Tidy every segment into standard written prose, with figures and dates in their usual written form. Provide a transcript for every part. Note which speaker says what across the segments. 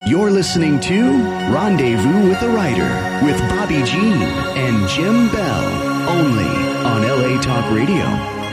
Speaker 1: You're listening to Rendezvous with a Writer with Bobby Jean and Jim Bell, only on LA Talk Radio.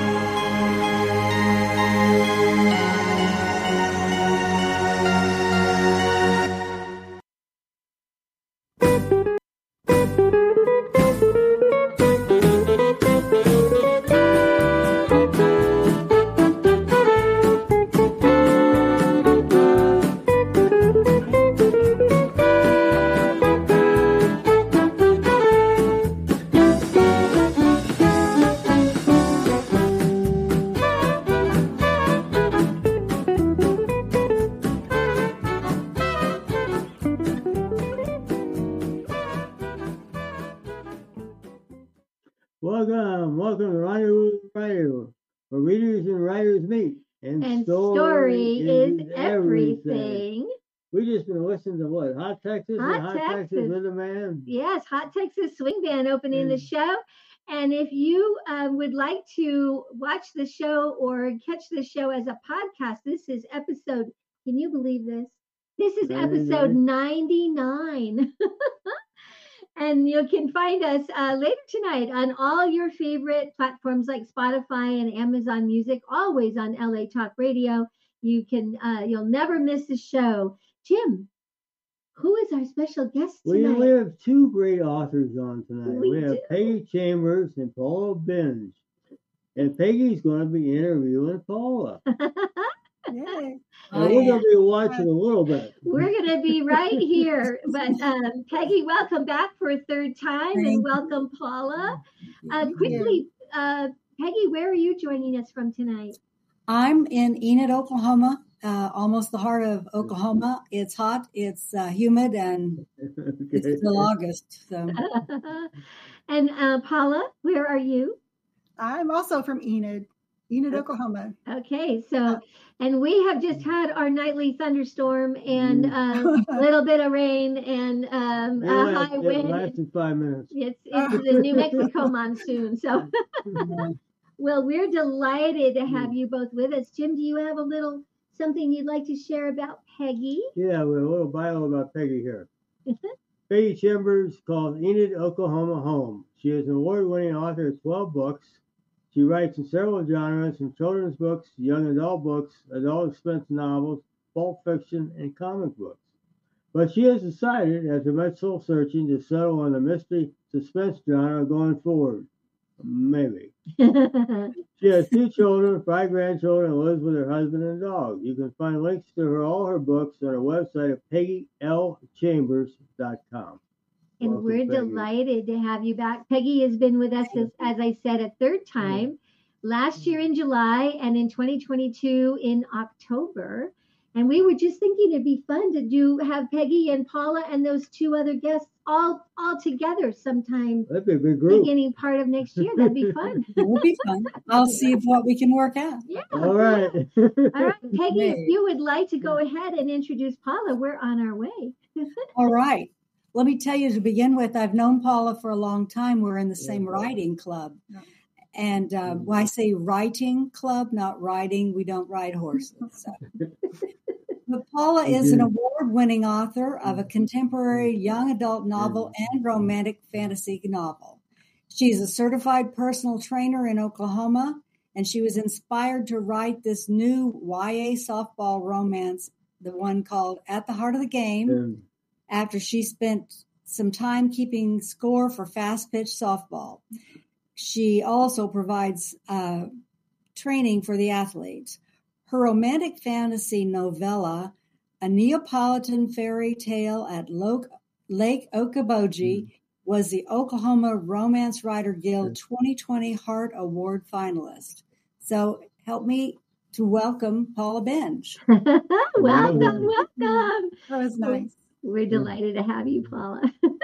Speaker 2: Welcome to Rendezvous with a Writer, where readers and writers meet.
Speaker 3: And story is everything.
Speaker 2: We just been listening to what? Hot Texas with a Man?
Speaker 3: Yes, Hot Texas Swing Band opening the show. And if you would like to watch the show or catch the show as a podcast, this is episode, can you believe this? This is episode 99. And you can find us later tonight on all your favorite platforms like Spotify and Amazon Music, always on LA Talk Radio. You can, you'll never miss the show. Jim, who is our special guest tonight?
Speaker 2: We have two great authors on tonight. We have
Speaker 3: do.
Speaker 2: Peggy Chambers and Paula Binge. And Peggy's going to be interviewing Paula.
Speaker 3: Yay.
Speaker 2: We're going to be watching a little bit.
Speaker 3: We're going to be right here. But Peggy, welcome back for a third time. And welcome, Paula. Quickly, Peggy, where are you joining us from tonight?
Speaker 4: I'm in Enid, Oklahoma, almost the heart of Oklahoma. It's hot, it's humid, and it's still August. So.
Speaker 3: And Paula, where are you?
Speaker 5: I'm also from Enid, Oklahoma.
Speaker 3: Okay, so, and we have just had our nightly thunderstorm and a little bit of rain and a high wind.
Speaker 2: It lasted 5 minutes.
Speaker 3: It's the New Mexico monsoon. So, well, we're delighted to have you both with us. Jim, do you have a little something you'd like to share about Peggy?
Speaker 2: Yeah, we have a little bio about Peggy here. Peggy Chambers calls Enid, Oklahoma home. She is an award-winning author of 12 books. She writes in several genres, from children's books, young adult books, adult expense novels, pulp fiction, and comic books. But she has decided, after much soul-searching, to settle on the mystery suspense genre going forward. Maybe. She has 2 children, 5 grandchildren, and lives with her husband and dog. You can find links to all her books on her website at PeggyLChambers.com.
Speaker 3: And
Speaker 2: Welcome,
Speaker 3: we're
Speaker 2: Peggy.
Speaker 3: Delighted to have you back. Peggy has been with us, as I said, a third time. Last year in July and in 2022 in October. And we were just thinking it'd be fun to have Peggy and Paula and those 2 other guests all together sometime.
Speaker 2: That'd be a big group.
Speaker 3: Beginning part of next year. That'd be fun.
Speaker 4: It will be fun. I'll see what we can work out.
Speaker 3: Yeah.
Speaker 2: All right.
Speaker 3: All right. Peggy, if you would like to go ahead and introduce Paula, we're on our way.
Speaker 4: All right. Let me tell you to begin with, I've known Paula for a long time. We're in the same writing club. And when I say writing club, not riding, we don't ride horses. So. But Paula is an award-winning author of a contemporary young adult novel and romantic fantasy novel. She's a certified personal trainer in Oklahoma, and she was inspired to write this new YA softball romance, the one called At the Heart of the Game, after she spent some time keeping score for fast-pitch softball. She also provides training for the athletes. Her romantic fantasy novella, A Neapolitan Fairy Tale at Lake Okoboji, was the Oklahoma Romance Writer Guild 2020 Heart Award finalist. So help me to welcome Paula Binge.
Speaker 3: Welcome.
Speaker 5: That was nice.
Speaker 3: We're delighted to have you, Paula.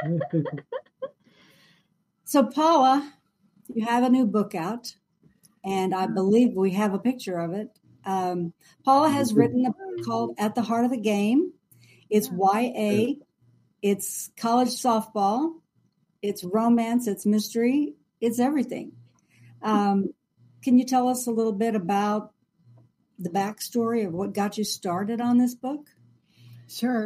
Speaker 4: So Paula, you have a new book out, and I believe we have a picture of it. Paula has written a book called At the Heart of the Game. It's YA, it's college softball, it's romance, it's mystery, it's everything. Can you tell us a little bit about the backstory of what got you started on this book?
Speaker 5: Sure.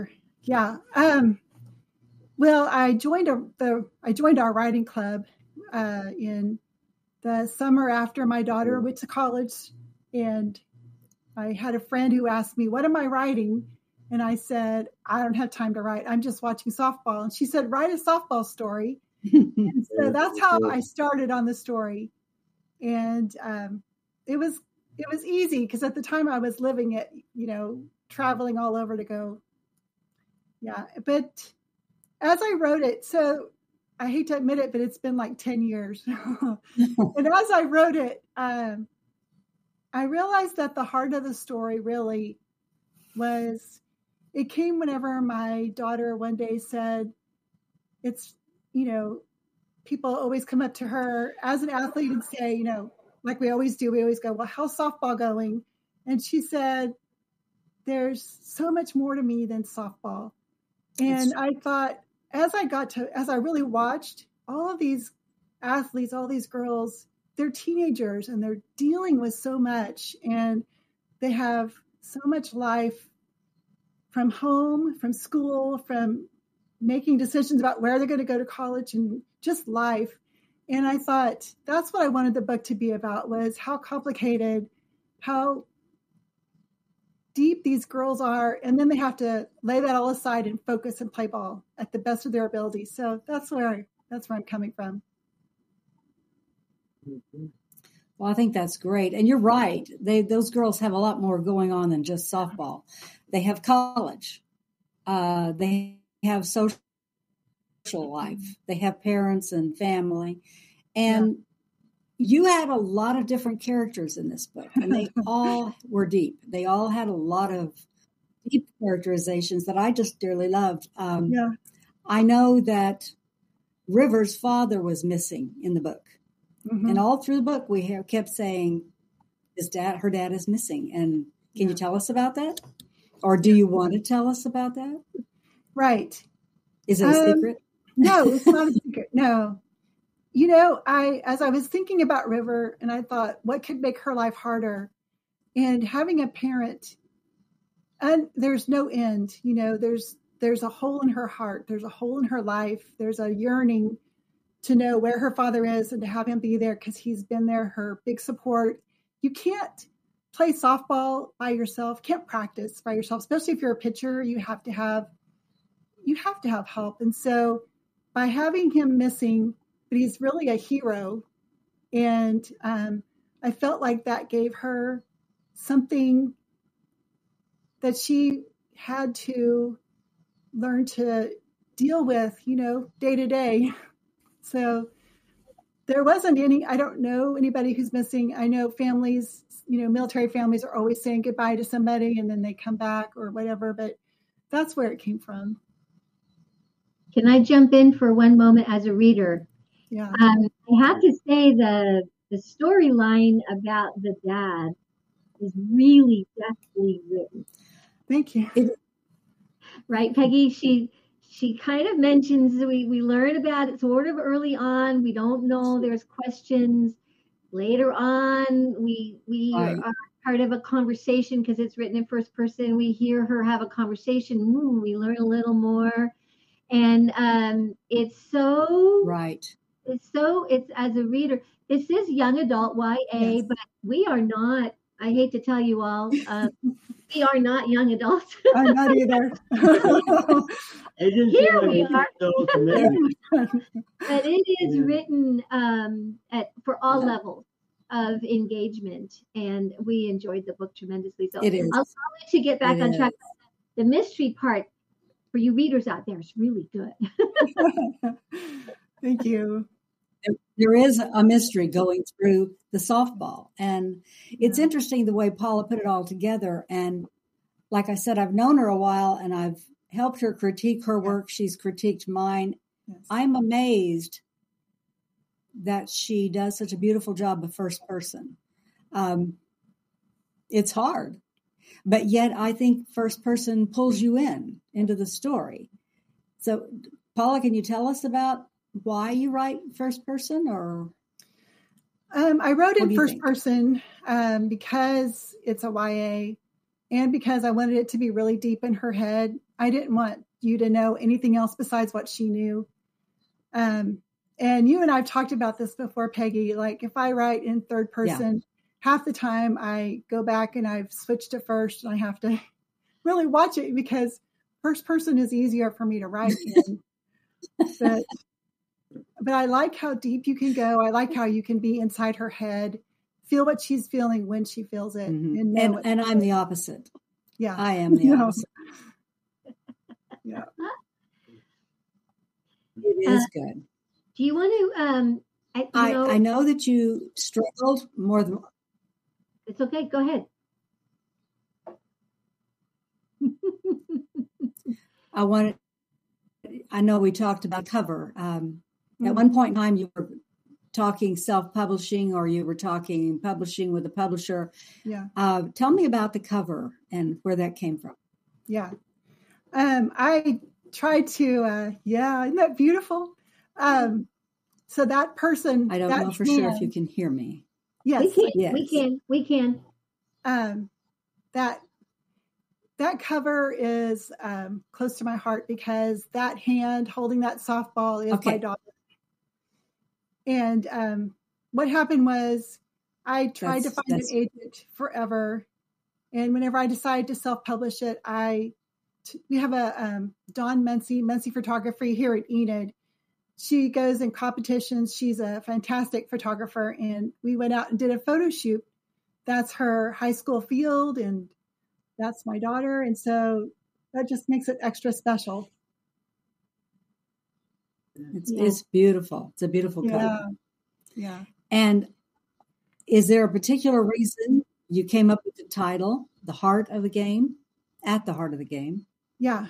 Speaker 5: Yeah. Well, I joined our writing club in the summer after my daughter went to college, and I had a friend who asked me, "What am I writing?" And I said, "I don't have time to write. I'm just watching softball." And she said, "Write a softball story." And so that's how I started on the story. And it was easy because at the time I was living it, traveling all over to go. Yeah. But as I wrote it, so I hate to admit it, but it's been like 10 years. And as I wrote it, I realized that the heart of the story really was, it came whenever my daughter one day said, it's, people always come up to her as an athlete and say, like we always do, we always go, "Well, how's softball going?" And she said, "There's so much more to me than softball." And I thought, as I really watched all of these athletes, all these girls, they're teenagers and they're dealing with so much, and they have so much life from home, from school, from making decisions about where they're going to go to college and just life. And I thought that's what I wanted the book to be about, was how complicated, how deep these girls are. And then they have to lay that all aside and focus and play ball at the best of their ability. So that's where I'm coming from.
Speaker 4: Well, I think that's great. And you're right. Those girls have a lot more going on than just softball. They have college. They have social life. They have parents and family. And you had a lot of different characters in this book, and they all were deep. They all had a lot of deep characterizations that I just dearly loved. I know that River's father was missing in the book. Mm-hmm. And all through the book, we kept saying, her dad is missing. And can you tell us about that? Or do you want to tell us about that?
Speaker 5: Right.
Speaker 4: Is it a secret?
Speaker 5: No, it's not a secret. No. As I was thinking about River, and I thought, what could make her life harder? And having a parent, and there's no end, there's a hole in her heart. There's a hole in her life. There's a yearning to know where her father is and to have him be there because he's been there, her big support. You can't play softball by yourself, can't practice by yourself, especially if you're a pitcher. You have to have help. And so by having him missing, but he's really a hero. And I felt like that gave her something that she had to learn to deal with, day to day. So there wasn't I don't know anybody who's missing. I know families, military families are always saying goodbye to somebody and then they come back or whatever, but that's where it came from.
Speaker 3: Can I jump in for one moment as a reader?
Speaker 5: Yeah.
Speaker 3: I have to say the storyline about the dad is really deftly written.
Speaker 5: Thank you.
Speaker 3: Right, Peggy? She kind of mentions, we learn about it sort of early on. We don't know. There's questions later on. We are part of a conversation because it's written in first person. We hear her have a conversation. We learn a little more. And it's so right. It's as a reader, this is young adult YA, yes. But we are not, I hate to tell you all, we are not young adults.
Speaker 5: I'm not either.
Speaker 3: Here we are. But it is written for all levels of engagement, and we enjoyed the book tremendously. So I'll let you get back on track. The mystery part for you readers out there is really good.
Speaker 5: Thank you.
Speaker 4: There is a mystery going through the softball. And it's interesting the way Paula put it all together. And like I said, I've known her a while and I've helped her critique her work. She's critiqued mine. Yes. I'm amazed that she does such a beautiful job of first person. It's hard, but yet I think first person pulls you into the story. So Paula, can you tell us about why you write first person? Or
Speaker 5: I wrote in first person because it's a YA and because I wanted it to be really deep in her head. I didn't want you to know anything else besides what she knew. And you and I've talked about this before, Peggy. Like if I write in third person, half the time I go back and I've switched to first, and I have to really watch it because first person is easier for me to write in. But I like how deep you can go. I like how you can be inside her head, feel what she's feeling when she feels it.
Speaker 4: Mm-hmm. And I'm the opposite.
Speaker 5: Yeah.
Speaker 4: I am the opposite.
Speaker 5: Yeah.
Speaker 4: It is good.
Speaker 3: Do you want to,
Speaker 4: I know that you struggled more than.
Speaker 3: It's okay. Go ahead.
Speaker 4: I know we talked about cover. At one point in time, you were talking self-publishing, or you were talking publishing with a publisher.
Speaker 5: Yeah.
Speaker 4: Tell me about the cover and where that came from.
Speaker 5: Yeah. I tried to, isn't that beautiful? So that person.
Speaker 4: I don't know for sure if you can hear me.
Speaker 5: Yes.
Speaker 3: We can.
Speaker 5: That cover is close to my heart because that hand holding that softball is my daughter. And what happened was I tried to find an agent forever. And whenever I decided to self-publish it, we have a Dawn Mency Photography here at Enid. She goes in competitions. She's a fantastic photographer. And we went out and did a photo shoot. That's her high school field, and that's my daughter. And so that just makes it extra special.
Speaker 4: It's beautiful. It's a beautiful cover.
Speaker 5: Yeah.
Speaker 4: And is there a particular reason you came up with the title, The Heart of the Game, At the Heart of the Game?
Speaker 5: Yeah.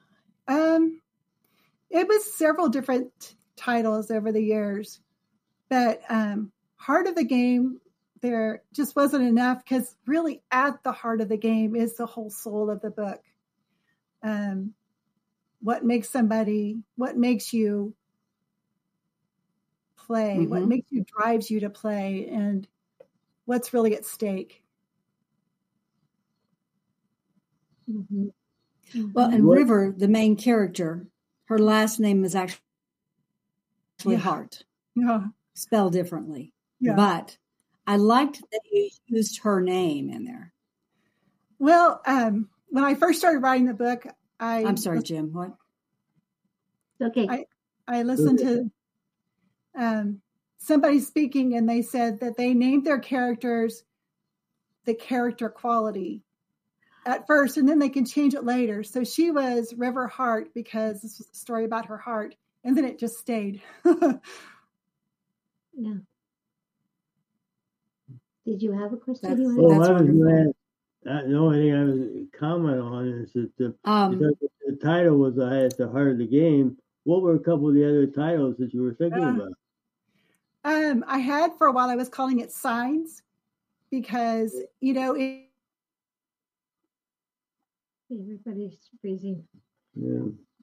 Speaker 5: It was several different titles over the years, but Heart of the Game, there just wasn't enough because really at the heart of the game is the whole soul of the book. What makes you play, what makes you, drives you to play, and what's really at stake.
Speaker 3: Mm-hmm.
Speaker 4: Well, and River, the main character, her last name is actually Hart, spelled differently. Yeah. But I liked that you used her name in there.
Speaker 5: Well, when I first started writing the book,
Speaker 4: I'm sorry, Jim. What?
Speaker 3: Okay.
Speaker 5: I listened to somebody speaking, and they said that they named their characters the character quality at first, and then they can change it later. So she was River Hart because this was a story about her heart, and then it just stayed.
Speaker 3: Yeah. Did you have a question?
Speaker 2: The only thing I was comment on is that the title was At the Heart of the Game. What were a couple of the other titles that you were thinking about?
Speaker 5: I had for a while, I was calling it Signs because,
Speaker 3: everybody's freezing.
Speaker 2: Yeah.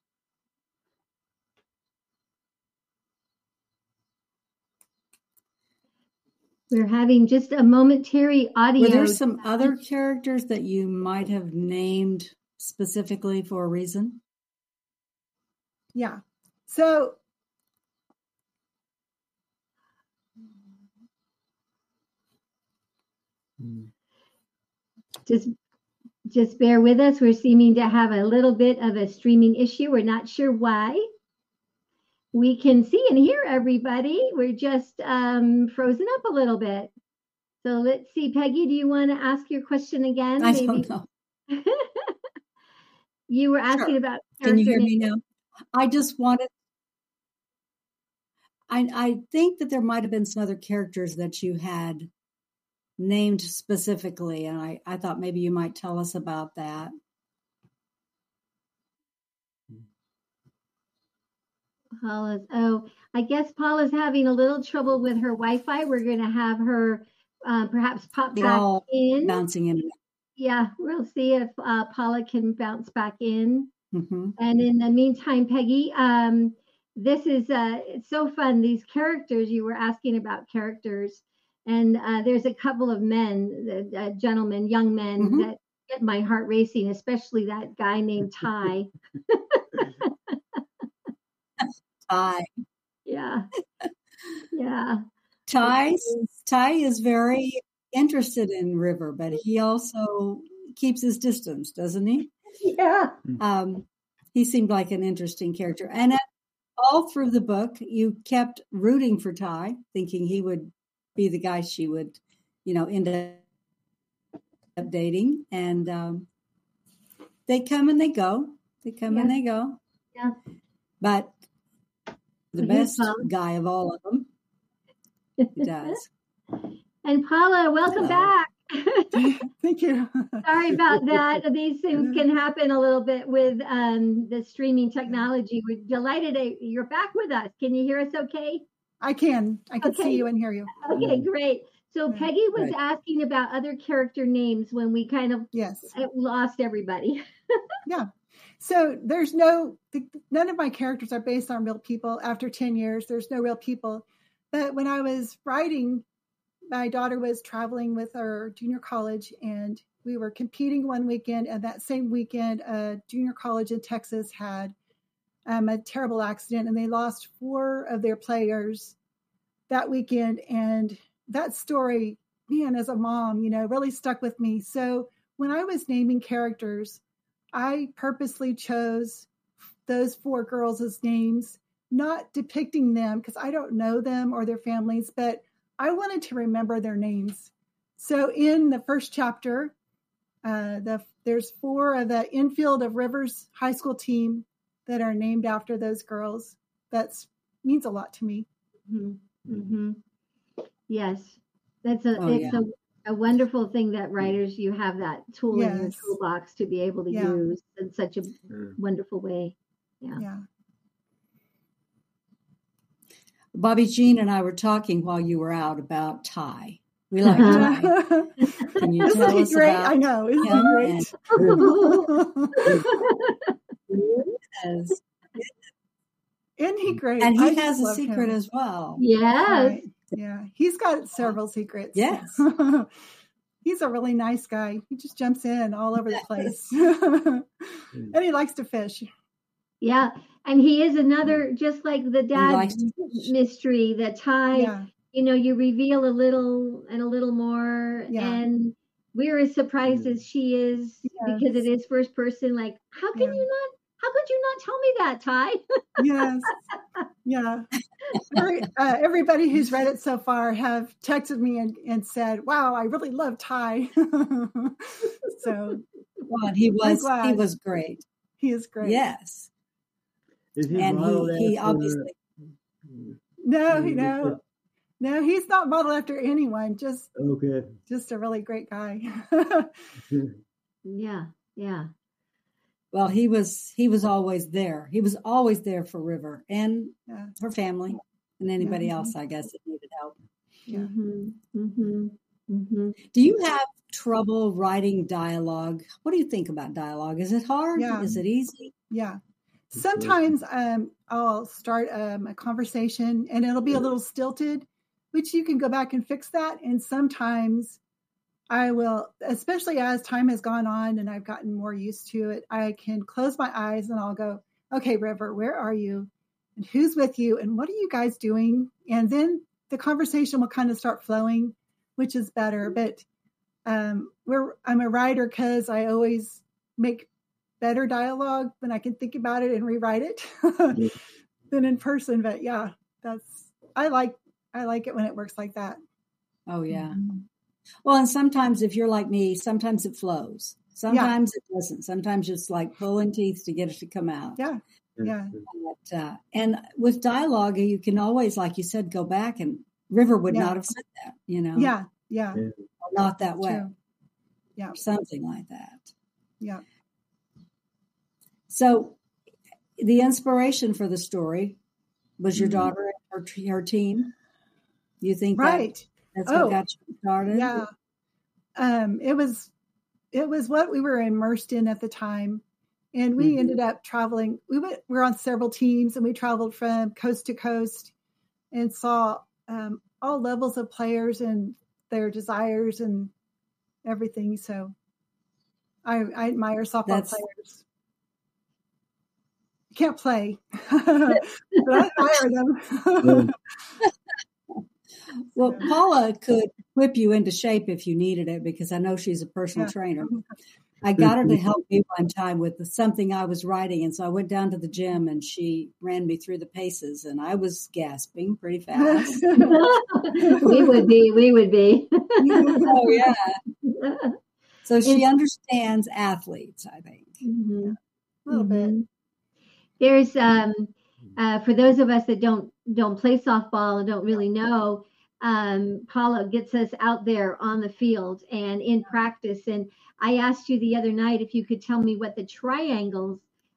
Speaker 3: We're having just a momentary audio.
Speaker 4: Were there some other characters that you might have named specifically for a reason?
Speaker 5: Yeah. So
Speaker 3: just bear with us. We're seeming to have a little bit of a streaming issue. We're not sure why. We can see and hear everybody. We're just frozen up a little bit. So let's see. Peggy, do you want to ask your question again?
Speaker 4: I don't know.
Speaker 3: You were asking about.
Speaker 4: Can you hear me now? I just wanted. I think that there might have been some other characters that you had named specifically, and I thought maybe you might tell us about that.
Speaker 3: I guess Paula's having a little trouble with her Wi-Fi. We're going to have her perhaps pop back in.
Speaker 4: Bouncing in.
Speaker 3: Yeah, we'll see if Paula can bounce back in.
Speaker 4: Mm-hmm.
Speaker 3: And in the meantime, Peggy, this is it's so fun. These characters, you were asking about characters, and there's a couple of men, gentlemen, young men that get my heart racing, especially that guy named Ty.
Speaker 4: Ty.
Speaker 3: Yeah. Yeah.
Speaker 4: Ty is very interested in River, but he also keeps his distance, doesn't he?
Speaker 3: Yeah.
Speaker 4: He seemed like an interesting character. And all through the book, you kept rooting for Ty, thinking he would be the guy she would, end up dating. And they come and they go. They come and they go.
Speaker 3: Yeah.
Speaker 4: But the best guy of all of them, he does.
Speaker 3: And Paula, welcome back.
Speaker 5: Thank you.
Speaker 3: Sorry about that. These things can happen a little bit with the streaming technology. We're delighted you're back with us. Can you hear us okay?
Speaker 5: I can see you and hear you.
Speaker 3: Okay, great. So Peggy was asking about other character names when we kind of lost everybody.
Speaker 5: Yeah. So there's none of my characters are based on real people. After 10 years, there's no real people. But when I was writing, my daughter was traveling with her junior college, and we were competing one weekend. And that same weekend, a junior college in Texas had a terrible accident, and they lost 4 of their players that weekend. And that story, man, as a mom, really stuck with me. So when I was naming characters, I purposely chose those 4 girls as names, not depicting them because I don't know them or their families, but I wanted to remember their names. So in the first chapter, there's 4 of the infield of Rivers High School team that are named after those girls. That means a lot to me.
Speaker 3: Mm-hmm. Mm-hmm. Yes, it's a wonderful thing that writers, you have that tool in your toolbox to be able to use in such a wonderful way. Yeah.
Speaker 4: Bobby Jean and I were talking while you were out about Ty. We like Ty. Can you tell us
Speaker 5: great?
Speaker 4: about
Speaker 5: I know. Isn't Isn't he great?
Speaker 4: And he has a secret as well.
Speaker 3: Yes.
Speaker 5: Right. Yeah. He's got several secrets.
Speaker 4: Yes.
Speaker 5: He's a really nice guy. He just jumps in all over the place. And he likes to fish.
Speaker 3: Yeah. And he is another, just like the dad mystery, that Ty, you reveal a little and a little more. Yeah. And we're as surprised as she is because it is first person. Like, how could you not tell me that, Ty?
Speaker 5: Yes. Yeah. Everybody who's read it so far have texted me and said, wow, I really love Ty. So
Speaker 4: he was great.
Speaker 5: He is great.
Speaker 4: Yes.
Speaker 2: Is he
Speaker 4: he obviously
Speaker 5: no, he's not modeled after anyone. Just a really great guy.
Speaker 3: Yeah.
Speaker 4: Well, he was always there. He was always there for River and her family and anybody else, I guess, that needed help.
Speaker 5: Yeah.
Speaker 3: Mm-hmm. Mm-hmm. Mm-hmm.
Speaker 4: Do you have trouble writing dialogue? What do you think about dialogue? Is it hard?
Speaker 5: Yeah.
Speaker 4: Is it easy?
Speaker 5: Yeah. Sometimes I'll start a conversation and it'll be a little stilted, which you can go back and fix that. And sometimes I will, especially as time has gone on and I've gotten more used to it, I can close my eyes and I'll go, okay, River, where are you? And who's with you? And what are you guys doing? And then the conversation will kind of start flowing, which is better. But I'm a writer because I always make better dialogue when I can think about it and rewrite it than in person. But yeah, I like it when it works like that.
Speaker 4: Oh yeah. Mm-hmm. Well, and sometimes if you're like me, sometimes it flows. Sometimes it doesn't. Sometimes it's like pulling teeth to get it to come out.
Speaker 5: Yeah. Yeah.
Speaker 4: But, and with dialogue, you can always, like you said, go back and River would not have said that,
Speaker 5: Yeah. Yeah.
Speaker 4: Or not that way.
Speaker 5: True. Yeah.
Speaker 4: Or something like that.
Speaker 5: Yeah.
Speaker 4: So the inspiration for the story was your daughter and her team. You think that's what got you started?
Speaker 5: Yeah. It was what we were immersed in at the time. And we ended up traveling. We were on several teams and we traveled from coast to coast and saw all levels of players and their desires and everything. So I admire softball players. You can't play, but I admire them.
Speaker 4: Well, Paula could whip you into shape if you needed it, because I know she's a personal trainer. I got her to help me one time with something I was writing. And so I went down to the gym and she ran me through the paces and I was gasping pretty fast.
Speaker 3: We would be.
Speaker 4: Oh, yeah. So she understands athletes, I think.
Speaker 3: Mm-hmm.
Speaker 5: A little bit.
Speaker 3: There's, for those of us that don't play softball and don't really know, Paula gets us out there on the field and in practice. And I asked you the other night if you could tell me what the triangles,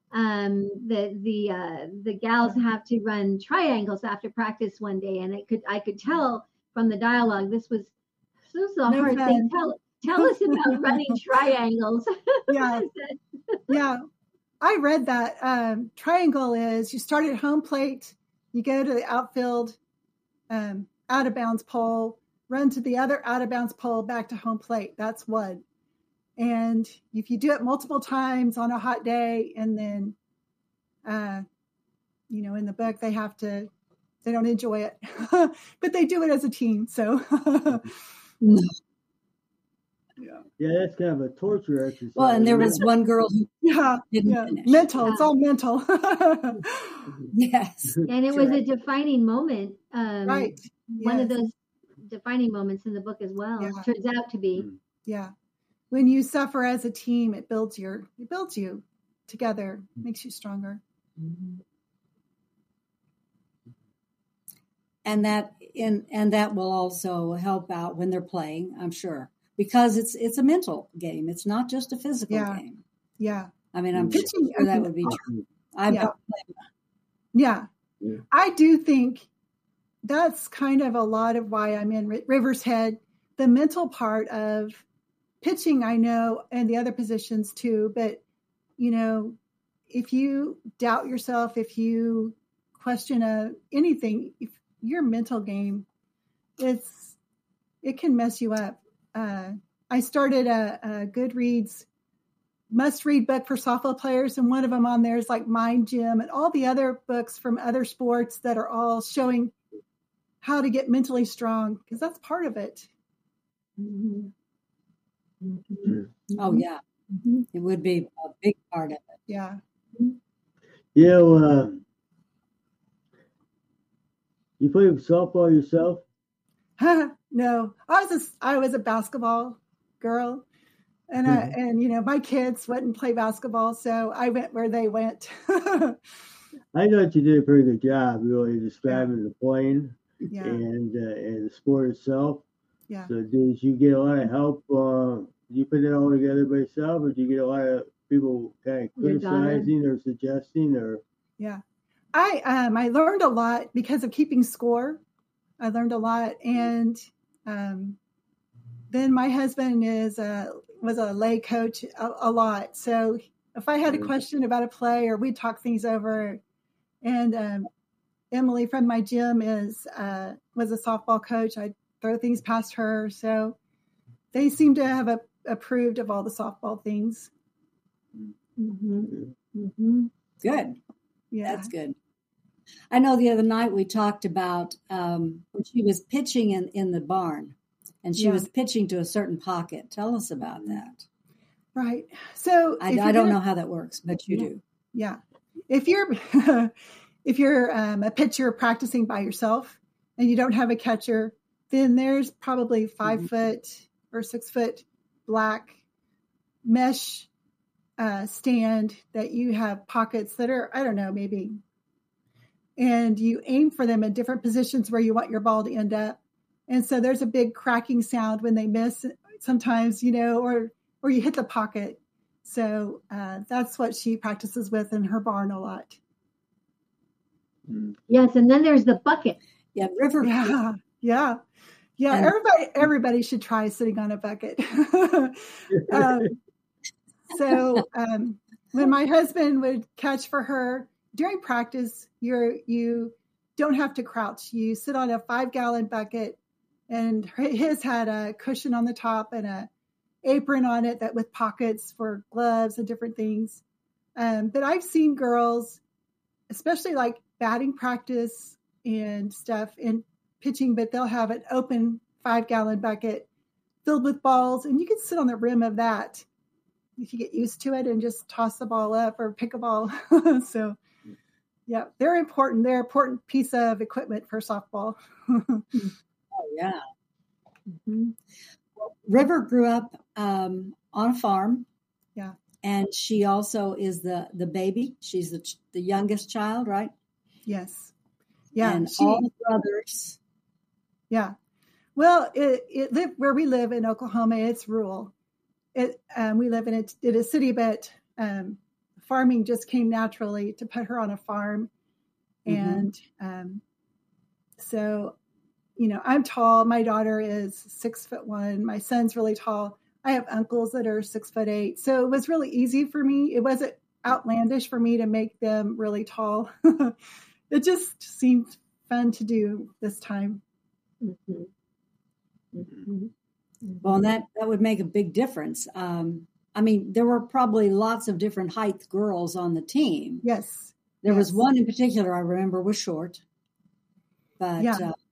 Speaker 3: the gals have to run triangles after practice one day, and I could tell from the dialogue this was a hard thing. Tell us about running triangles.
Speaker 5: Yeah. I read that triangle is you start at home plate, you go to the outfield, out of bounds pole, run to the other out of bounds pole, back to home plate. That's one. And if you do it multiple times on a hot day, and then, in the book, they don't enjoy it, but they do it as a team. So,
Speaker 2: yeah, that's kind of a torture exercise.
Speaker 4: Well, and there was one girl who didn't finish.
Speaker 5: Mental. It's all mental.
Speaker 4: Yes.
Speaker 3: And it was a defining moment.
Speaker 5: Right.
Speaker 3: One of those defining moments in the book as well.
Speaker 5: Yeah.
Speaker 3: It turns out to be.
Speaker 5: Yeah. When you suffer as a team, it builds you together, makes you stronger.
Speaker 4: And that will also help out when they're playing, I'm sure, because it's a mental game. It's not just a physical game.
Speaker 5: Yeah.
Speaker 4: I mean, I'm sure that would be true.
Speaker 5: Yeah. I do think that's kind of a lot of why I'm in River's Head. The mental part of pitching, I know, and the other positions too. But, if you doubt yourself, if you question anything, if your mental game, it can mess you up. I started a Goodreads must-read book for softball players, and one of them on there is like Mind Gym and all the other books from other sports that are all showing how to get mentally strong, because that's part of it.
Speaker 4: Mm-hmm. Oh, yeah. Mm-hmm. It would be a big part of it.
Speaker 5: Yeah.
Speaker 2: You play softball yourself?
Speaker 5: No, I was a basketball girl, and my kids wouldn't play basketball, so I went where they went.
Speaker 2: I thought you did a pretty good job, really, describing the playing and the sport itself.
Speaker 5: Yeah.
Speaker 2: So did you get a lot of help? Did you put it all together by yourself, or did you get a lot of people kind of criticizing or suggesting? Or
Speaker 5: I learned a lot because of keeping score. I learned a lot, and then my husband was a lay coach a lot. So if I had a question about a play, or we'd talk things over, and Emily from my gym was a softball coach, I'd throw things past her. So they seem to have approved of all the softball things.
Speaker 4: Mm-hmm. Mm-hmm. Good.
Speaker 5: Yeah,
Speaker 4: that's good. I know the other night we talked about when she was pitching in the barn, and she was pitching to a certain pocket. Tell us about that.
Speaker 5: Right. So
Speaker 4: I don't know how that works, but you do.
Speaker 5: Yeah. If you're a pitcher practicing by yourself and you don't have a catcher, then there's probably 5 foot or 6 foot black mesh stand that you have pockets that are, I don't know, maybe. And you aim for them in different positions where you want your ball to end up. And so there's a big cracking sound when they miss sometimes, or you hit the pocket. So that's what she practices with in her barn a lot.
Speaker 3: Yes, and then there's the bucket.
Speaker 4: Yeah, river.
Speaker 5: Yeah. Everybody should try sitting on a bucket. So when my husband would catch for her during practice, you don't have to crouch. You sit on a 5-gallon bucket, and his had a cushion on the top and apron on it that with pockets for gloves and different things. But I've seen girls, especially like batting practice and stuff and pitching, but they'll have an open 5-gallon bucket filled with balls, and you can sit on the rim of that if you get used to it and just toss the ball up or pick a ball. So, yeah, they're important. They're an important piece of equipment for softball.
Speaker 4: Oh, yeah. Mm-hmm. Well, River grew up on a farm.
Speaker 5: Yeah.
Speaker 4: And she also is the baby. She's the youngest child, right?
Speaker 5: Yes. Yeah.
Speaker 4: And all the brothers.
Speaker 5: Yeah. Well, where we live in Oklahoma, it's rural. We live in a city, but farming just came naturally to put her on a farm. And so, I'm tall. My daughter is 6'1". My son's really tall. I have uncles that are 6'8". So it was really easy for me. It wasn't outlandish for me to make them really tall. It just seemed fun to do this time.
Speaker 4: Mm-hmm. Mm-hmm. Well, that would make a big difference. I mean, there were probably lots of different height girls on the team.
Speaker 5: Yes.
Speaker 4: There was one in particular I remember was short. But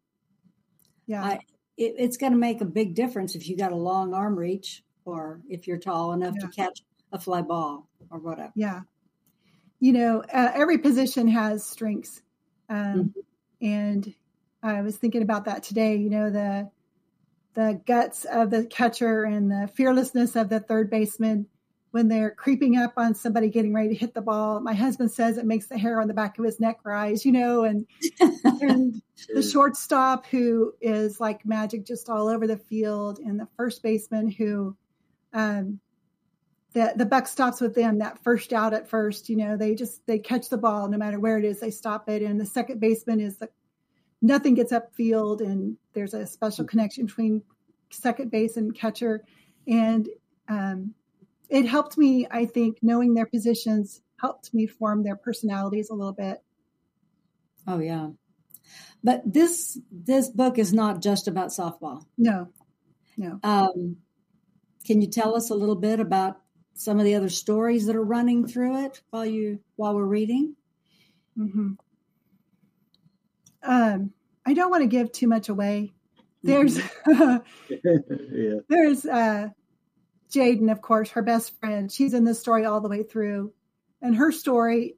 Speaker 4: it's going to make a big difference if you got a long arm reach or if you're tall enough to catch a fly ball or whatever.
Speaker 5: Yeah. Every position has strengths. And I was thinking about that today, the guts of the catcher and the fearlessness of the third baseman when they're creeping up on somebody getting ready to hit the ball. My husband says it makes the hair on the back of his neck rise, and the shortstop who is like magic just all over the field, and the first baseman who the buck stops with them, that first out at first, they catch the ball no matter where it is, they stop it. And the second baseman is nothing gets upfield, and there's a special connection between second base and catcher. And it helped me, I think, knowing their positions helped me form their personalities a little bit.
Speaker 4: Oh, yeah. But this book is not just about softball.
Speaker 5: No.
Speaker 4: Can you tell us a little bit about some of the other stories that are running through it while we're reading?
Speaker 5: Mm-hmm. I don't want to give too much away. There's there's Jaden, of course, her best friend. She's in this story all the way through, and her story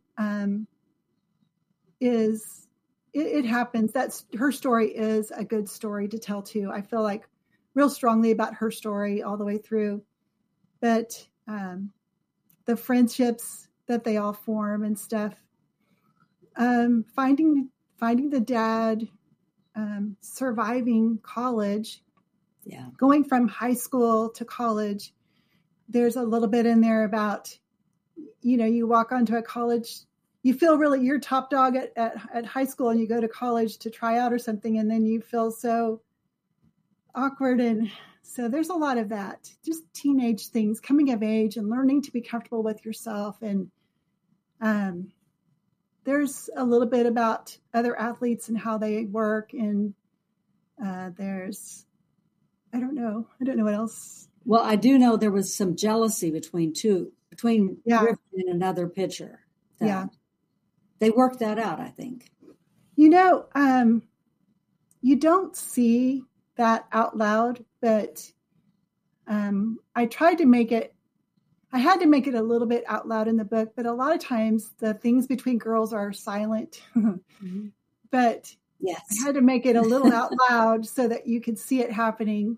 Speaker 5: is it happens. Her story is a good story to tell too. I feel like real strongly about her story all the way through, but the friendships that they all form and stuff. Finding the dad, surviving college, going from high school to college. There's a little bit in there about, you walk onto a college, you feel really you're top dog at high school, and you go to college to try out or something, and then you feel so awkward. And so there's a lot of that, just teenage things, coming of age and learning to be comfortable with yourself. And there's a little bit about other athletes and how they work. And there's, I don't know what else.
Speaker 4: Well, I do know there was some jealousy between River and another pitcher. They worked that out, I think.
Speaker 5: You don't see that out loud, but I tried to make it, I had to make it a little bit out loud in the book, but a lot of times the things between girls are silent. Mm-hmm. But
Speaker 4: yes,
Speaker 5: I had to make it a little out loud so that you could see it happening.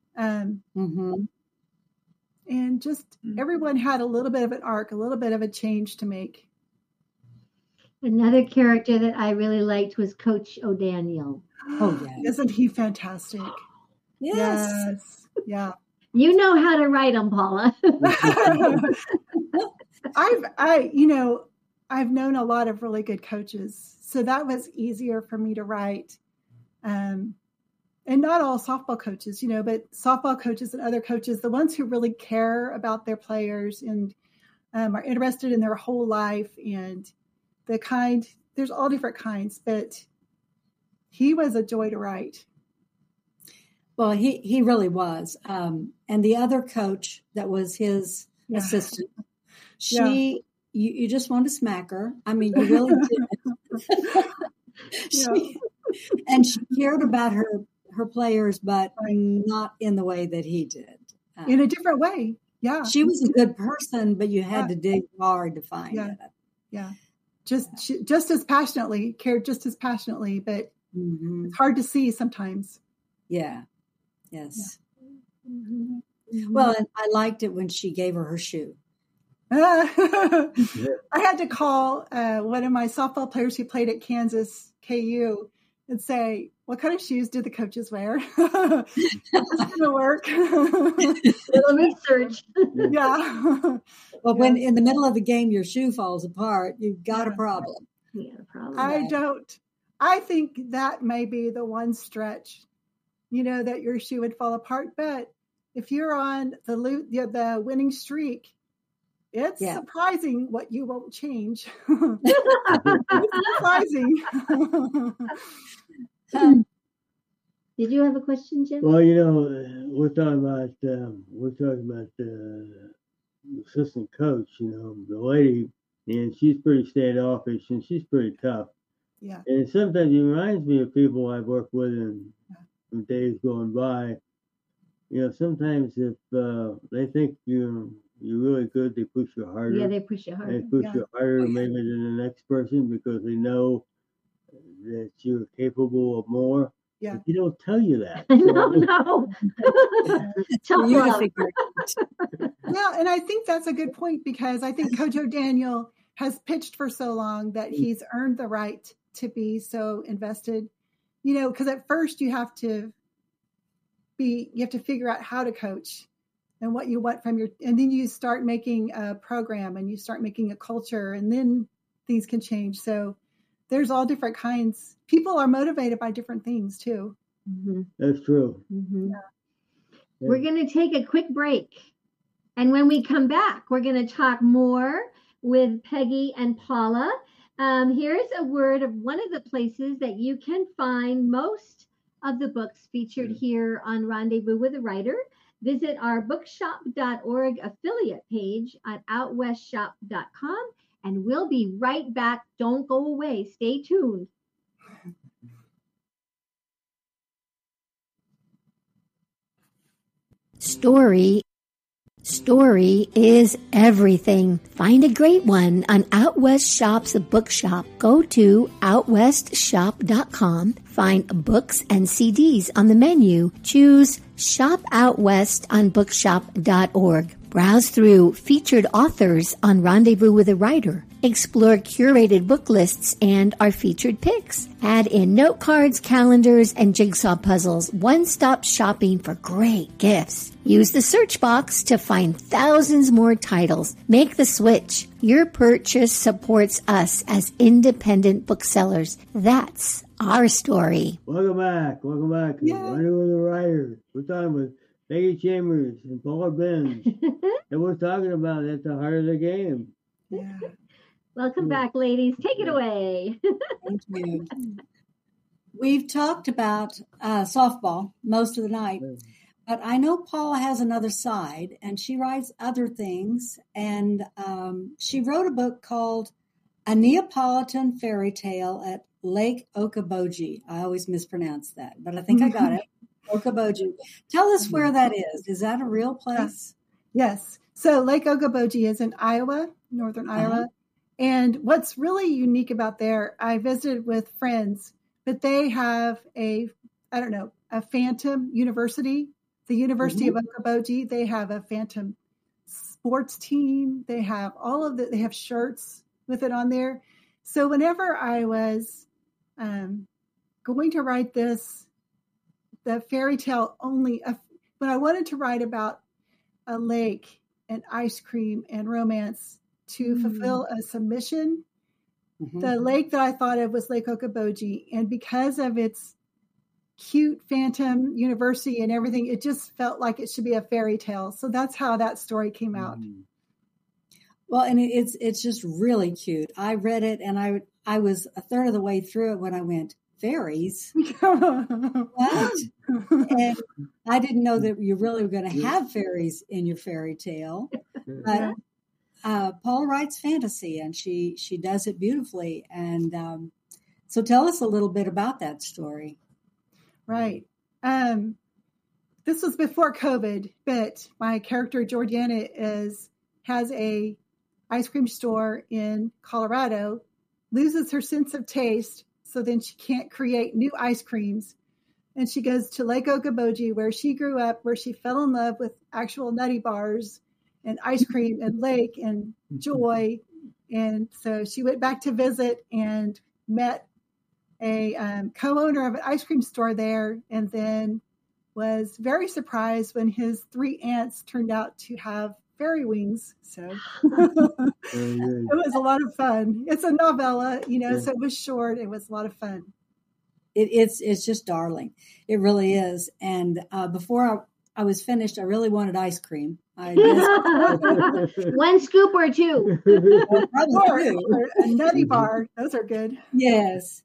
Speaker 5: And just everyone had a little bit of an arc, a little bit of a change to make.
Speaker 3: Another character that I really liked was Coach O'Daniel.
Speaker 4: Oh, yeah.
Speaker 5: Isn't he fantastic?
Speaker 4: Yes.
Speaker 5: Yeah.
Speaker 3: You know how to write them, Paula.
Speaker 5: I've known a lot of really good coaches, so that was easier for me to write. And not all softball coaches, but softball coaches and other coaches, the ones who really care about their players and are interested in their whole life, and there's all different kinds, but he was a joy to write.
Speaker 4: Well, he really was. And the other coach that was his assistant, you just wanted to smack her. I mean, you really did. And she cared about her players, but not in the way that he did.
Speaker 5: In a different way. Yeah.
Speaker 4: She was a good person, but you had to dig hard to find it.
Speaker 5: Yeah. Just as passionately, cared just as passionately, but it's hard to see sometimes.
Speaker 4: Yeah. Yes. Yeah. Well, and I liked it when she gave her shoe.
Speaker 5: I had to call one of my softball players who played at Kansas KU and say, what kind of shoes do the coaches wear? It's going to work.
Speaker 3: Little research.
Speaker 5: Yeah.
Speaker 4: Well, when in the middle of the game your shoe falls apart, you've got a problem.
Speaker 3: You got a problem.
Speaker 5: I think that may be the one stretch, that your shoe would fall apart. But if you're on the winning streak, it's surprising what you won't change. It's surprising.
Speaker 3: Did you have a question, Jim?
Speaker 2: Well, we're talking about the assistant coach. The lady, and she's pretty standoffish and she's pretty tough.
Speaker 5: Yeah.
Speaker 2: And sometimes it reminds me of people I've worked with in days going by. Sometimes if they think you're really good, they push you harder.
Speaker 3: Yeah, they push you harder.
Speaker 2: They push you harder maybe than the next person because they know that you're capable of more.
Speaker 5: Yeah.
Speaker 2: But they don't tell you that.
Speaker 3: No. Tell you.
Speaker 5: Yeah, and I think that's a good point because I think Coach O'Daniel has pitched for so long that he's earned the right to be so invested. Because at first you have to figure out how to coach and what you want from and then you start making a program and you start making a culture and then things can change. So there's all different kinds. People are motivated by different things too.
Speaker 3: Mm-hmm.
Speaker 2: That's true.
Speaker 3: Mm-hmm. Yeah. We're going to take a quick break. And when we come back, we're going to talk more with Peggy and Paula. Here's a word of one of the places that you can find most of the books featured here on Rendezvous with a Writer. Visit our bookshop.org affiliate page at outwestshop.com, and we'll be right back. Don't go away. Stay tuned.
Speaker 6: Story is everything. Find a great one on Out West Shop's bookshop. Go to outwestshop.com. Find books and CDs on the menu. Choose Shop Out West on bookshop.org. Browse through featured authors on Rendezvous with a Writer. Explore curated book lists and our featured picks. Add in note cards, calendars, and jigsaw puzzles. One-stop shopping for great gifts. Use the search box to find thousands more titles. Make the switch. Your purchase supports us as independent booksellers. That's our story.
Speaker 2: Welcome back. Rendezvous with a Writer. We're talking with Peggy Chambers and Paula Benz. And we're talking about at the heart of the game.
Speaker 5: Yeah.
Speaker 3: Welcome back, ladies. Take it away.
Speaker 4: Thank you. We've talked about softball most of the night, but I know Paula has another side, and she writes other things. And she wrote a book called A Neapolitan Fairy Tale at Lake Okoboji. I always mispronounce that, but I think I got it. Okoboji. Tell us where that is. Is that a real place?
Speaker 5: Yes. So Lake Okoboji is in Iowa, northern Iowa. And what's really unique about there, I visited with friends, but they have a phantom university, the University of Okoboji. They have a phantom sports team. They have they have shirts with it on there. So whenever I was going to write the fairy tale when I wanted to write about a lake and ice cream and romance to fulfill a submission, the lake that I thought of was Lake Okoboji. And because of its cute phantom university and everything, it just felt like it should be a fairy tale. So that's how that story came out.
Speaker 4: Well, and it's just really cute. I read it and I was a third of the way through it when I went, fairies. What? And I didn't know that you really were going to have fairies in your fairy tale. But Paula writes fantasy, and she does it beautifully. And so tell us a little bit about that story.
Speaker 5: Right. This was before COVID, but my character Georgiana has a ice cream store in Colorado, loses her sense of taste, so then she can't create new ice creams. And she goes to Lake Okoboji, where she grew up, where she fell in love with actual nutty bars and ice cream and lake and joy. And so she went back to visit and met a co-owner of an ice cream store there, and then was very surprised when his 3 aunts turned out to have fairy wings. So it was a lot of fun. It's a novella, so it was short. It was a lot of fun.
Speaker 4: It's just darling. It really is. And before I was finished, I really wanted ice cream.
Speaker 3: One scoop or 2.
Speaker 5: Or a nutty bar. Those are good.
Speaker 4: Yes.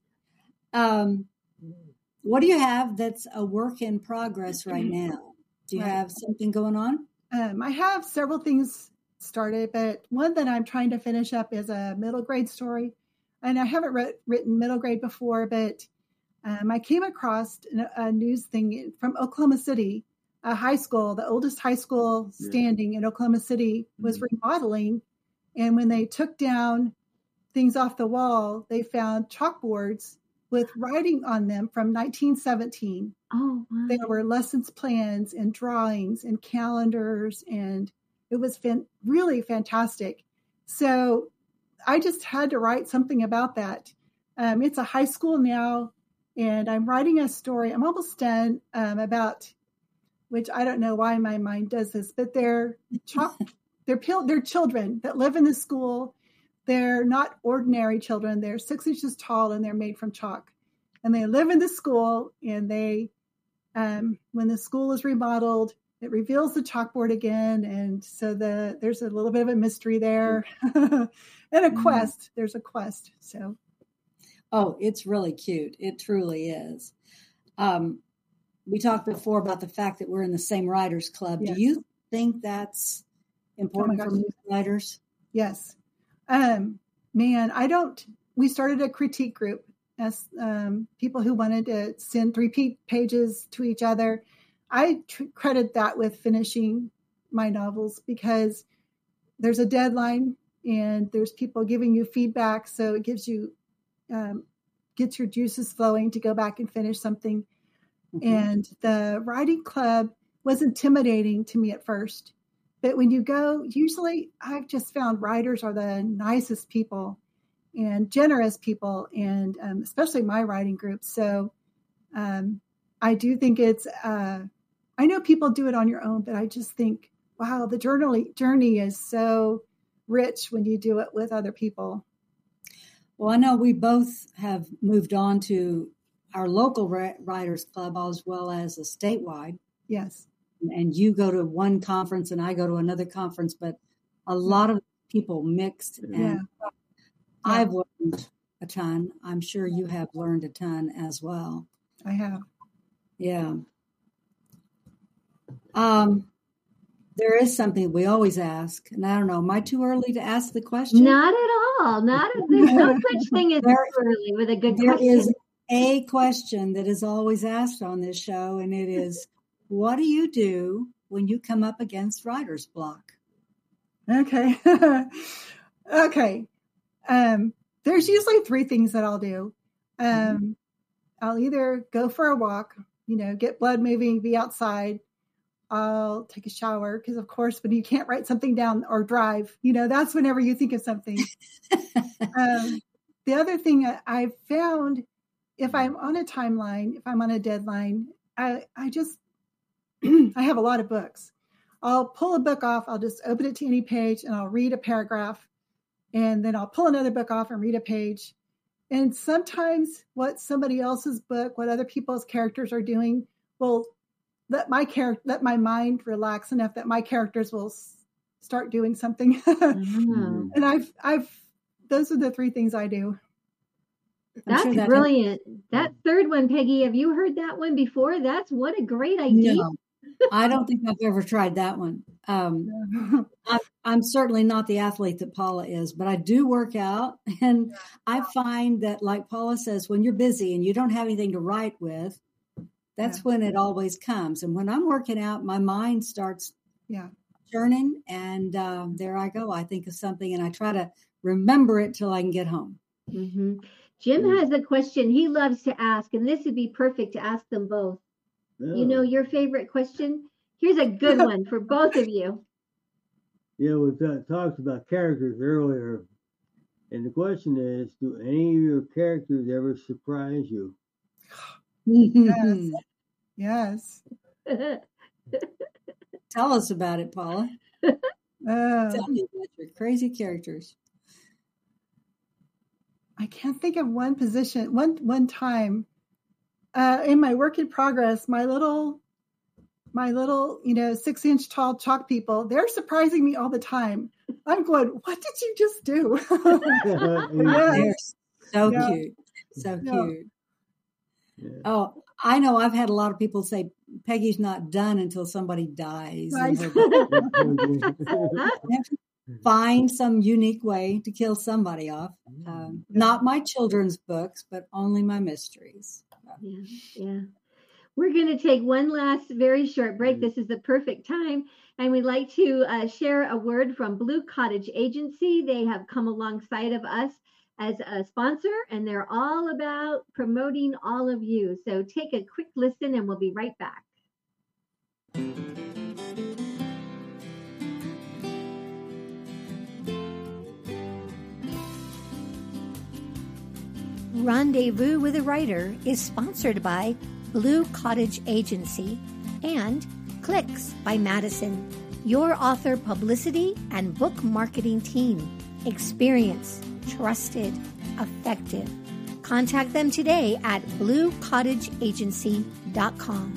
Speaker 4: What do you have that's a work in progress right now? Do you have something going on?
Speaker 5: I have several things started, but one that I'm trying to finish up is a middle grade story. And I haven't written middle grade before, but I came across a news thing from Oklahoma City, a high school, the oldest high school standing in Oklahoma City, was remodeling. And when they took down things off the wall, they found chalkboards with writing on them from 1917.
Speaker 3: Oh, wow.
Speaker 5: There were lessons plans and drawings and calendars, and it was really fantastic. So I just had to write something about that. It's a high school now, and I'm writing a story. I'm almost done about, which I don't know why my mind does this, but they're children that live in the school. They're not ordinary children. They're 6 inches tall, and they're made from chalk. And they live in the school, and they, when the school is remodeled, it reveals the chalkboard again. And so there's a little bit of a mystery there and a quest. There's a quest. So.
Speaker 4: Oh, it's really cute. It truly is. We talked before about the fact that we're in the same writers club. Yes. Do you think that's important for new writers?
Speaker 5: Yes. We started a critique group as people who wanted to send 3 pages to each other. I credit that with finishing my novels because there's a deadline and there's people giving you feedback. So it gives you, gets your juices flowing to go back and finish something. Mm-hmm. And the writing club was intimidating to me at first. But when you go, usually I've just found writers are the nicest people and generous people, and especially my writing group. So I do think it's, I know people do it on your own, but I just think, wow, the journey is so rich when you do it with other people.
Speaker 4: Well, I know we both have moved on to our local writers club as well as a statewide.
Speaker 5: Yes.
Speaker 4: And you go to one conference and I go to another conference, but a lot of people mixed. And I've learned a ton. I'm sure you have learned a ton as well.
Speaker 5: I have.
Speaker 4: Yeah. There is something we always ask, and I don't know, am I too early to ask the question?
Speaker 3: Not at all. There's no such thing as early with a good question.
Speaker 4: There is a question that is always asked on this show, and it is, what do you do when you come up against writer's block?
Speaker 5: Okay. Okay. There's usually 3 things that I'll do. I'll either go for a walk, get blood moving, be outside. I'll take a shower because, of course, when you can't write something down or drive, that's whenever you think of something. The other thing I've found, if I'm on a timeline, if I'm on a deadline, I just, I have a lot of books. I'll pull a book off. I'll just open it to any page and I'll read a paragraph. And then I'll pull another book off and read a page. And sometimes what somebody else's book, what other people's characters are doing will let my mind relax enough that my characters will start doing something. And those are the 3 things I do.
Speaker 3: That's
Speaker 4: sure
Speaker 3: brilliant. That third one, Peggy, have you heard that one before? What a great idea.
Speaker 4: No, I don't think I've ever tried that one. I'm certainly not the athlete that Paula is, but I do work out. And I find that, like Paula says, when you're busy and you don't have anything to write with, that's when it always comes. And when I'm working out, my mind starts churning, and there I go. I think of something and I try to remember it till I can get home.
Speaker 3: Mm-hmm. Jim has a question he loves to ask, and this would be perfect to ask them both. Yeah. You know your favorite question? Here's a good one for both of you.
Speaker 2: Yeah, we talked about characters earlier, and the question is, do any of your characters ever surprise you?
Speaker 5: Yes.
Speaker 4: Tell us about it, Paula. Tell me about your crazy characters.
Speaker 5: I can't think of one position. One time, in my work in progress, my little 6-inch tall chalk people, they're surprising me all the time. I'm going, what did you just do?
Speaker 4: They're so cute. So cute. Yeah. Oh, I know I've had a lot of people say Peggy's not done until somebody dies. Right. Find some unique way to kill somebody off. Not my children's books, but only my mysteries.
Speaker 3: Yeah. We're going to take one last very short break. This is the perfect time. And we'd like to share a word from Blue Cottage Agency. They have come alongside of us as a sponsor, and they're all about promoting all of you. So take a quick listen, and we'll be right back.
Speaker 6: Rendezvous with a Writer is sponsored by Blue Cottage Agency and Clicks by Madison, your author publicity and book marketing team. Experienced, trusted, effective. Contact them today at bluecottageagency.com.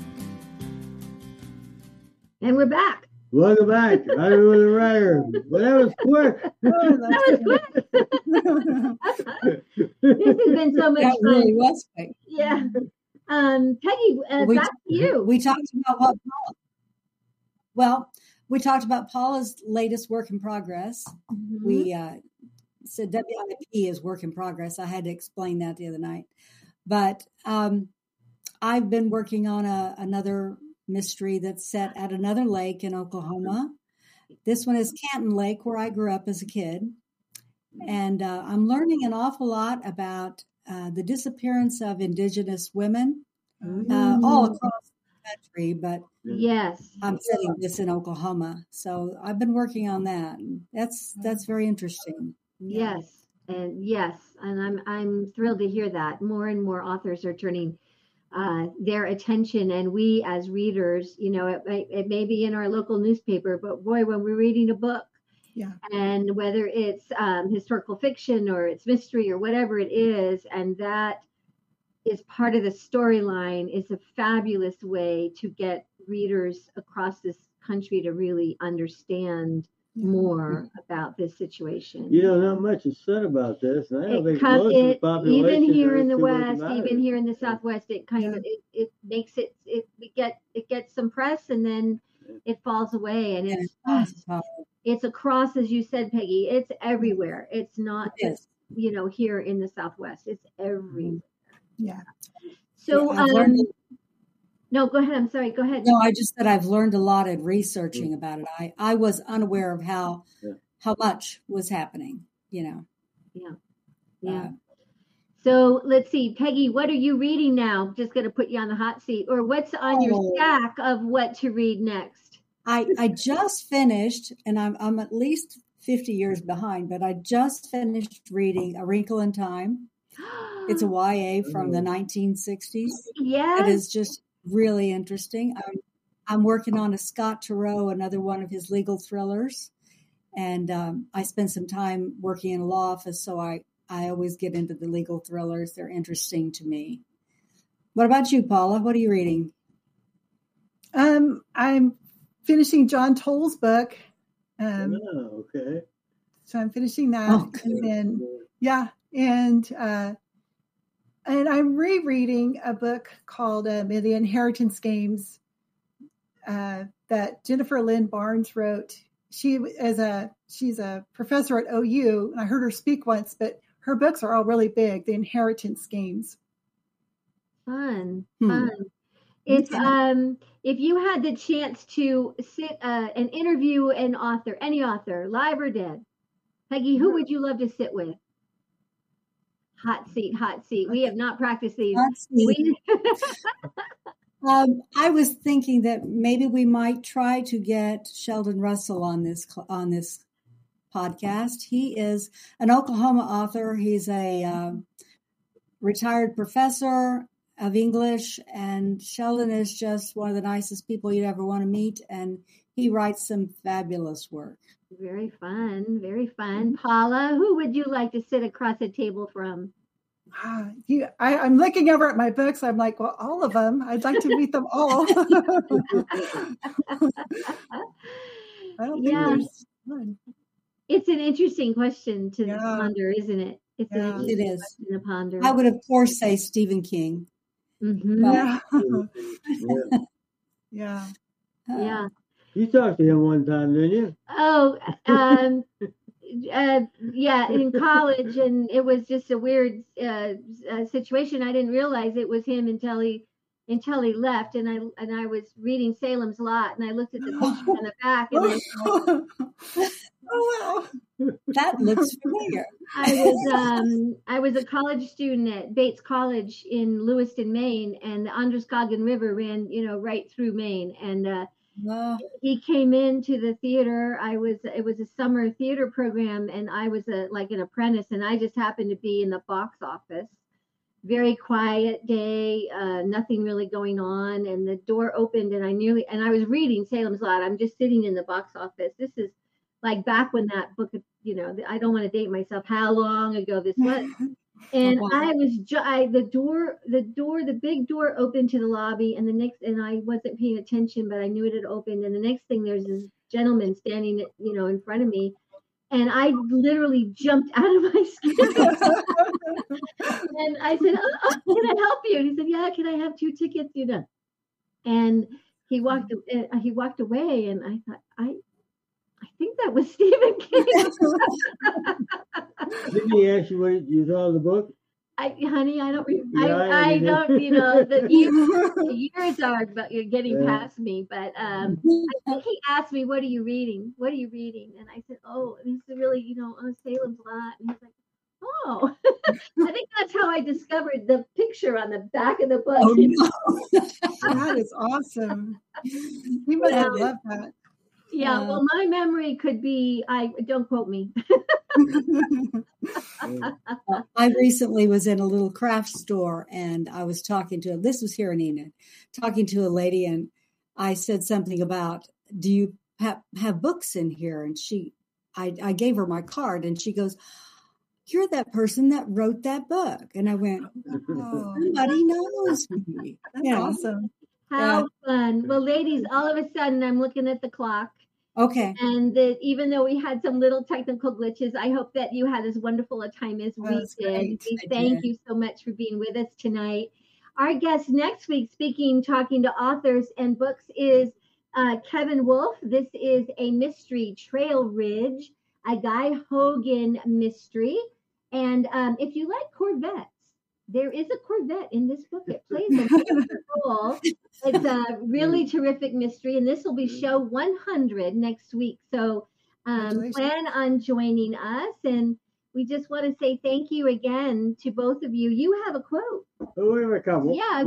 Speaker 3: And we're back.
Speaker 2: Welcome back. I was a writer. Well, that was quick.
Speaker 3: That was quick. This has been so much fun.
Speaker 4: That really was quick.
Speaker 3: Yeah. Peggy, back to you.
Speaker 4: We talked about Paula's latest work in progress. Mm-hmm. We said WIP is work in progress. I had to explain that the other night. But I've been working on another mystery that's set at another lake in Oklahoma. This one is Canton Lake, where I grew up as a kid. And I'm learning an awful lot about the disappearance of Indigenous women all across the country. But
Speaker 3: yes,
Speaker 4: I'm setting this in Oklahoma. So I've been working on that. That's very interesting.
Speaker 3: Yes. And I'm thrilled to hear that more and more authors are turning their attention, and we as readers, it may be in our local newspaper, but boy, when we're reading a book, and whether it's historical fiction or it's mystery or whatever it is, and that is part of the storyline, is a fabulous way to get readers across this country to really understand more about this situation.
Speaker 2: Not much is said about this. And I don't think most of the population,
Speaker 3: even here in the West, even here in the Southwest, it kind of it makes it gets some press, and then it falls away, and it's across, as you said, Peggy. It's everywhere. It's not just here in the Southwest. It's everywhere.
Speaker 5: Yeah.
Speaker 3: So no, go ahead. I'm sorry. Go ahead.
Speaker 4: No, I just said I've learned a lot in researching about it. I was unaware of how much was happening, Yeah.
Speaker 3: So let's see, Peggy, what are you reading now? Just going to put you on the hot seat. Or what's on your stack of what to read next?
Speaker 4: I just finished, and I'm at least 50 years behind, but I just finished reading A Wrinkle in Time. It's a YA from the 1960s.
Speaker 3: Yes.
Speaker 4: It is just really interesting. I'm working on a Scott Turow, another one of his legal thrillers. And I spent some time working in a law office, so I always get into the legal thrillers. They're interesting to me. What about you, Paula? What are you reading?
Speaker 5: I'm finishing John Toll's book.
Speaker 2: Okay.
Speaker 5: So I'm finishing that.
Speaker 4: Oh,
Speaker 5: and then, and And I'm rereading a book called The Inheritance Games that Jennifer Lynn Barnes wrote. She's a professor at OU, and I heard her speak once, but her books are all really big. The Inheritance Games.
Speaker 3: Fun. If you had the chance to sit and interview an author, any author, live or dead, Peggy, who would you love to sit with? Hot seat. We have not practiced these.
Speaker 4: I was thinking that maybe we might try to get Sheldon Russell on this podcast. He is an Oklahoma author. He's a retired professor of English, and Sheldon is just one of the nicest people you'd ever want to meet, and he writes some fabulous work.
Speaker 3: Very fun. Paula, who would you like to sit across the table from?
Speaker 5: I'm looking over at my books. I'm like, well, all of them. I'd like to meet them all. I don't think there's one.
Speaker 3: It's an interesting question to ponder, isn't it? It's an interesting question to ponder.
Speaker 4: I would, of course, say Stephen King.
Speaker 3: Mm-hmm.
Speaker 5: Yeah.
Speaker 2: You talked to him one time, didn't you?
Speaker 3: Oh, in college, and it was just a weird situation. I didn't realize it was him until he left, and I was reading Salem's Lot, and I looked at the picture on the back, and
Speaker 5: oh wow,
Speaker 4: that looks familiar.
Speaker 3: I was a college student at Bates College in Lewiston, Maine, and the Androscoggin River ran, right through Maine, and he came into the theater. It was a summer theater program, and I was like an apprentice, and I just happened to be in the box office. Very quiet day, nothing really going on, and the door opened, and I was reading Salem's Lot. I'm just sitting in the box office. This is like back when that book, I don't want to date myself, how long ago this was. And I was the big door opened to the lobby, and I wasn't paying attention, but I knew it had opened. And the next thing, there's this gentleman standing, in front of me, and I literally jumped out of my skin. And I said, "Oh, can I help you?" And he said, "Yeah, can I have 2 tickets?" And he walked away, and I thought, I think that was Stephen King.
Speaker 2: Didn't he ask you what you thought of the book?
Speaker 3: Honey, I don't. I don't. The years are getting past me. But I think he asked me, "What are you reading? What are you reading?" And I said, "Oh, this is really, Salem's Lot." And he's like, "Oh." I think that's how I discovered the picture on the back of the book.
Speaker 5: Oh, no. That is awesome. He must have loved that.
Speaker 3: Yeah, well, my memory could be, don't quote me.
Speaker 4: I recently was in a little craft store, and I was talking to, this was here in Enid, talking to a lady, and I said something about, do you have books in here? And I gave her my card, and she goes, "You're that person that wrote that book." And I went, somebody knows me.
Speaker 5: That's awesome.
Speaker 3: How fun. Well, ladies, all of a sudden I'm looking at the clock.
Speaker 4: Okay.
Speaker 3: And even though we had some little technical glitches, I hope that you had as wonderful a time as we did. We thank you so much for being with us tonight. Our guest next week, talking to authors and books, is Kevin Wolf. This is a mystery, Trail Ridge, a Guy Hogan mystery. And if you like Corvettes, there is a Corvette in this book. It plays a major role. It's a really terrific mystery, and this will be show 100 next week. So plan on joining us, and we just want to say thank you again to both of you. You have a quote.
Speaker 2: Oh, we have a couple.
Speaker 3: Yeah,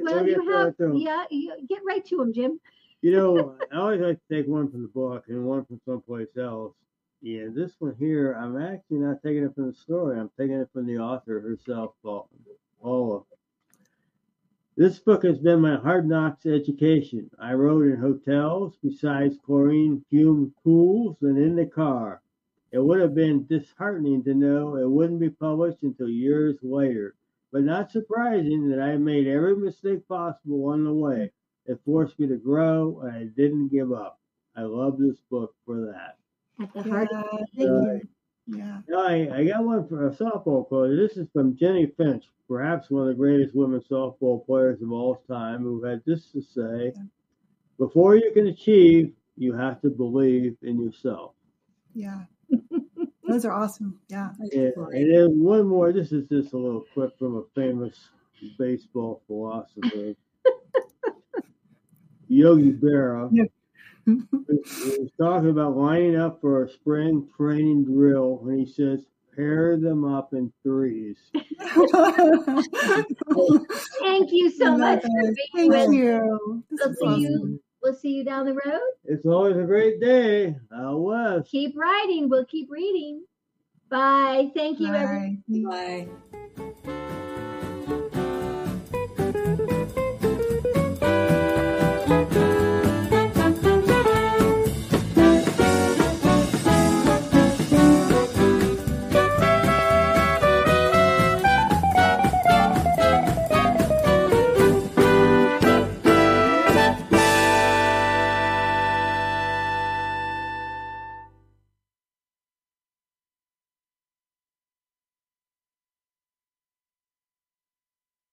Speaker 3: get right to them, Jim.
Speaker 2: I always like to take one from the book and one from someplace else. Yeah, this one here, I'm actually not taking it from the story. I'm taking it from the author herself, Paula. This book has been my hard knocks education. I wrote in hotels, besides chlorine fume pools, and in the car. It would have been disheartening to know it wouldn't be published until years later, but not surprising that I made every mistake possible on the way. It forced me to grow, and I didn't give up. I love this book for that.
Speaker 3: At the heart
Speaker 5: Yeah.
Speaker 2: Now, I got one for a softball quote. This is from Jenny Finch, perhaps one of the greatest women softball players of all time, who had this to say: "Before you can achieve, you have to believe in yourself."
Speaker 5: Yeah. Those are awesome. Yeah.
Speaker 2: And then one more. This is just a little clip from a famous baseball philosopher, Yogi Berra.
Speaker 5: Yeah.
Speaker 2: He was talking about lining up for a spring training drill when he says, "Pair them up in threes."
Speaker 3: Thank you so much for being
Speaker 5: Thank
Speaker 3: with us.
Speaker 5: you.
Speaker 3: We'll see you down the road.
Speaker 2: It's always a great day out west.
Speaker 3: Keep writing. We'll keep reading. Bye. Thank you, everyone.
Speaker 5: Bye.
Speaker 4: Bye.